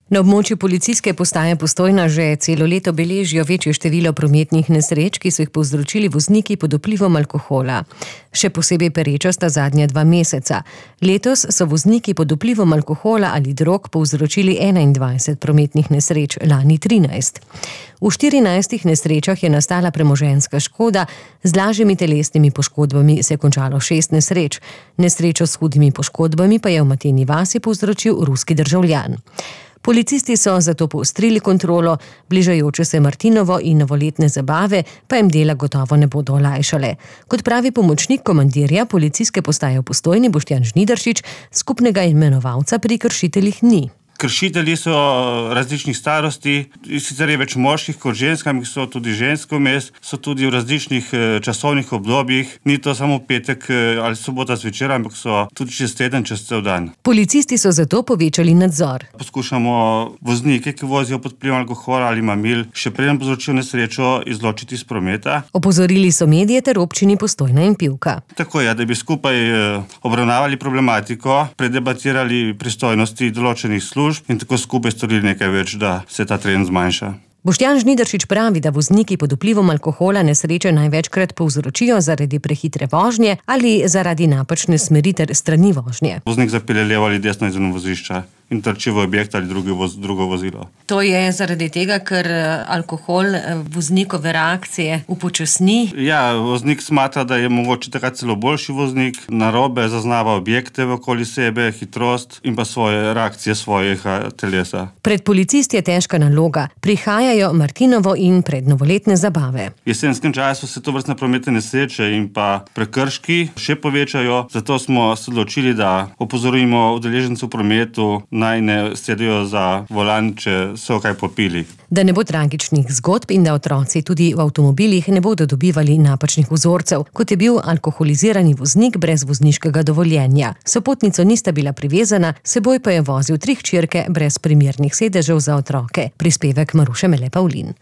Na območju policijske postaje Postojna že celo leto beležijo večje število prometnih nesreč, ki so jih povzročili vozniki pod vplivom alkohola. Še posebej pereča sta zadnja 2 meseca. Letos so vozniki pod vplivom alkohola ali drog povzročili 21 prometnih nesreč, lani 13. V 14 nesrečah je nastala premoženjska škoda, z lažjimi telesnimi poškodbami se je končalo 6 nesreč. Nesrečo s hudimi poškodbami pa je v Mateni vasi povzročil ruski državljan. Policisti so zato poostrili kontrolo, bližajoče se Martinovo in novoletne zabave pa jim dela gotovo ne bodo olajšale. Kot pravi pomočnik komandirja policijske postaje v Postojni Boštjan Žnidaršič, skupnega imenovalca pri kršiteljih ni. Kršitelji so različnih starosti, sicer je več moških kot ženskam, so tudi ženske vmes, so tudi v različnih časovnih obdobjih. Ni to samo petek ali sobota zvečer, ampak so tudi čez teden, čez cel dan. Policisti so zato povečali nadzor. Poskušamo voznike, ki vozijo pod vplivom alkohola ali mamil, še preden povzročijo nesrečo, izločiti iz prometa. Opozorili so medije ter občini Postojna in Pivka. Tako je, da bi skupaj obravnavali problematiko, predebatirali pristojnosti določenih služb in tako skupaj storili nekaj več, da se ta trend zmanjša. Boštjan Žnidaršič pravi, da vozniki pod vplivom alkohola nesreče največkrat povzročijo zaradi prehitre vožnje ali zaradi napačne smeri ter strani vožnje. Voznik zapelje levo ali desno izven vozišča in trči v objekt ali drugo vozilo. To je zaradi tega, ker alkohol voznikove reakcije upočasni? Ja, voznik smatra, da je mogoče takrat celo boljši voznik, narobe zaznava objekte okoli sebe, hitrost in pa svoje reakcije svojega telesa. Pred policisti je težka naloga. Prihajajo Martinovo in prednovoletne zabave. V jesenskem času se tovrstne prometne nesreče in pa prekrški še povečajo, zato smo se odločili, da opozorimo udeležence v prometu, naj ne sedijo za volan, če so kaj popili. Da ne bo tragičnih zgodb in da otroci tudi v avtomobilih ne bodo dobivali napačnih vzorcev, kot je bil alkoholizirani voznik brez vozniškega dovoljenja. Sopotnico nista bila privezana, seboj pa je vozil 3 hčerke brez primernih sedežev za otroke. Prispevek Maruše Mele Pavlin.